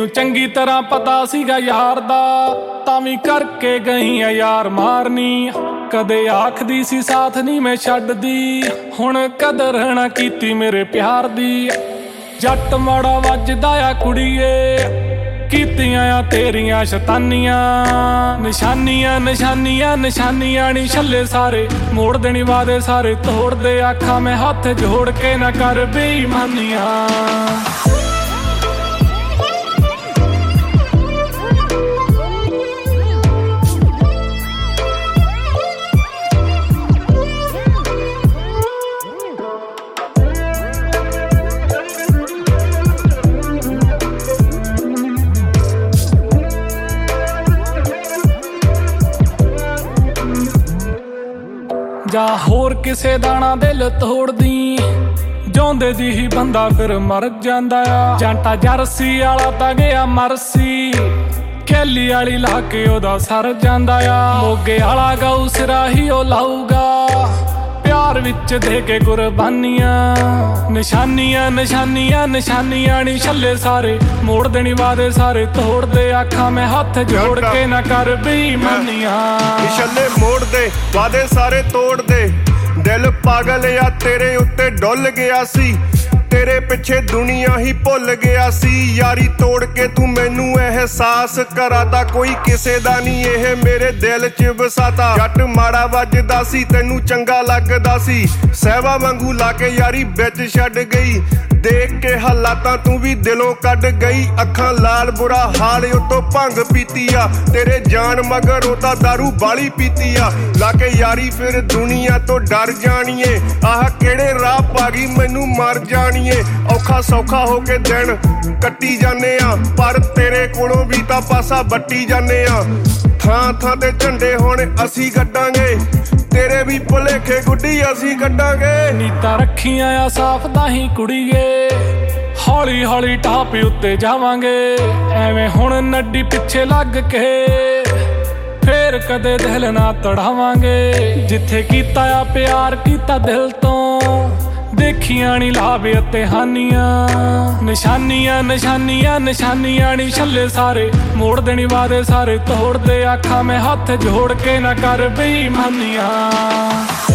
ਤੈਨੂੰ ਚੰਗੀ ਤਰ੍ਹਾਂ ਪਤਾ ਸੀਗਾ ਯਾਰ ਦਾ, ਤਾਂ ਵੀ ਕਰਕੇ ਗਈ ਆ ਯਾਰ ਮਾਰਨੀ। ਕਦੇ ਆਖਦੀ ਸੀ ਸਾਥ ਨਹੀਂ ਮੈਂ ਛੱਡਦੀ, ਹੁਣ ਕਦਰ ਨਾ ਕੀਤੀ ਮੇਰੇ ਪਿਆਰ ਦੀ। ਜੱਟ ਮਾੜਾ ਵੱਜਦਾ ਆ ਕੁੜੀਏ, ਕੀਤੀਆਂ ਆ ਤੇਰੀਆਂ ਸ਼ੈਤਾਨੀਆਂ। ਨਿਸ਼ਾਨੀਆਂ ਨਿਸ਼ਾਨੀਆਂ ਨਿਸ਼ਾਨੀਆਂ ਨੀ ਛੱਲੇ ਸਾਰੇ, ਮੋੜ ਦੇਣੀ ਵਾਦੇ ਸਾਰੇ ਤੋੜ ਦੇ। ਆਖਾਂ ਮੈਂ ਹੱਥ ਜੋੜ ਕੇ ਨਾ ਕਰ ਬੇਈਮਾਨੀਆਂ। ਜਾਂ ਹੋਰ ਕਿਸੇ ਦਾ ਨਾ ਦਿਲ ਤੋੜਦੀ, ਜਿਉਂਦੇ ਦੀ ਹੀ ਬੰਦਾ ਫਿਰ ਮਰ ਜਾਂਦਾ ਆ। ਜਾਂਟਾ ਜਰਸੀ ਵਾਲਾ ਤਾਂ ਗਿਆ ਮਰਸੀ, ਖੇਲੀ ਵਾਲੀ ਲਾ ਕੇ ਉਹਦਾ ਸਰ ਜਾਂਦਾ ਆ। ਮੋਗੇ ਵਾਲਾ ਗਊ ਸਿਰਾ ਹੀ ਉਹ ਲਾਊਗਾ, ਪਿਆਰ ਵਿੱਚ ਦੇ ਕੇ ਕੁਰਬਾਨੀਆਂ। ਨਿਸ਼ਾਨੀਆਂ ਨਿਸ਼ਾਨੀਆਂ ਨਿਸ਼ਾਨੀਆਂ ਨੀ ਛੱਲੇ ਸਾਰੇ, ਮੋੜ ਦੇਣੀ ਵਾਦੇ ਸਾਰੇ ਤੋੜ ਦੇ। ਆਖਾਂ ਮੈਂ ਹੱਥ ਜੋੜ ਕੇ ਨਾ ਕਰ ਬੇਈਮਾਨੀਆਂ। ਛੱਲੇ ਮੋੜ ਦੇ ਵਾਦੇ ਸਾਰੇ ਤੋੜ ਦੇ, ਦਿਲ ਪਾਗਲ ਆ ਤੇਰੇ ਉੱਤੇ ਡੁੱਲ ਗਿਆ ਸੀ। ਤੇਰੇ ਪਿੱਛੇ ਦੁਨੀਆ ਹੀ ਭੁੱਲ ਗਿਆ ਸੀ। ਯਾਰੀ ਤੋੜ ਕੇ ਤੂੰ ਮੈਨੂੰ ਅਹਿਸਾਸ ਕਰਾਤਾ, ਕੋਈ ਕਿਸੇ ਦਾ ਨਹੀਂ ਇਹ ਮੇਰੇ ਦਿਲ 'ਚ ਵਸਾਤਾ। ਜੱਟ ਮਾੜਾ ਵੱਜਦਾ ਸੀ ਤੈਨੂੰ ਚੰਗਾ ਲੱਗਦਾ ਸੀ, ਸਹਿਬਾ ਵਾਂਗੂ ਲਾ ਕੇ ਯਾਰੀ ਵਿੱਚ ਛੱਡ ਗਈ। ਦੇਖ ਕੇ ਹਾਲਾਤਾਂ ਤੂੰ ਵੀ ਦਿਲੋਂ ਕੱਢ ਗਈ। ਅੱਖਾਂ ਲਾਲ ਬੁਰਾ ਹਾਲ ਉਤੋਂ ਭੰਗ ਪੀਤੀ ਆ, ਤੇਰੇ ਜਾਨ ਮਗਰ ਉਹ ਤਾਂ ਦਾਰੂ ਬਾਲੀ ਪੀਤੀ ਆ। ਲਾ ਕੇ ਯਾਰੀ ਫਿਰ ਦੁਨੀਆ ਤੋਂ ਡਰ ਜਾਣੀਏ, ਆਹ ਕਿਹੜੇ ਰਾਹ ਪਾ ਗਈ ਮੈਨੂੰ ਮਰ ਜਾਣੀਏ। ਔਖਾ ਸੌਖਾ ਹੋ ਕੇ ਦਿਨ ਕੱਟੀ ਜਾਂਦੇ ਆ, ਪਰ ਤੇਰੇ ਕੋਲੋਂ ਵੀ ਤਾਂ ਪਾਸਾ ਵੱਟੀ ਜਾਂਦੇ ਆ। ਥਾਂ ਥਾਂ ਤੇ ਝੰਡੇ ਹੁਣ ਅਸੀਂ ਗੱਡਾਂਗੇ, ਤੇਰੇ ਵੀ ਭੁਲੇਖੇ ਗੁੱਡੀ ਅਸੀਂ ਕੱਢਾਂਗੇ। ਨੀਤਾਂ ਰੱਖੀਆਂ ਆ ਸਾਫ਼ ਤਾਂ ਹੀ ਕੁੜੀਏ, ਹੌਲੀ ਹੌਲੀ ਟਾਪ ਉੱਤੇ ਜਾਵਾਂਗੇ। ਐਵੇਂ ਹੁਣ ਨੱਡੀ ਪਿੱਛੇ ਲੱਗ ਕੇ ਫੇਰ ਕਦੇ ਦਿਲ ਨਾ ਤੜਾਵਾਂਗੇ। ਜਿੱਥੇ ਕੀਤਾ ਆ ਪਿਆਰ ਕੀਤਾ ਦਿਲ ਤੋਂ, ਦੇਖੀਆਂ ਨੀ ਲਾਭ ਅਤੇ ਹਾਨੀਆਂ। ਨਿਸ਼ਾਨੀਆਂ ਨਿਸ਼ਾਨੀਆਂ ਨਿਸ਼ਾਨੀਆਂ ਨੀ ਛੱਲੇ ਸਾਰੇ, ਮੋੜ ਦੇਣੀ ਵਾਦੇ ਸਾਰੇ ਤੋੜ ਦੇ। ਆਖਾਂ ਮੈਂ ਹੱਥ ਜੋੜ ਕੇ ਨਾ ਕਰ ਬੇਈਮਾਨੀਆਂ।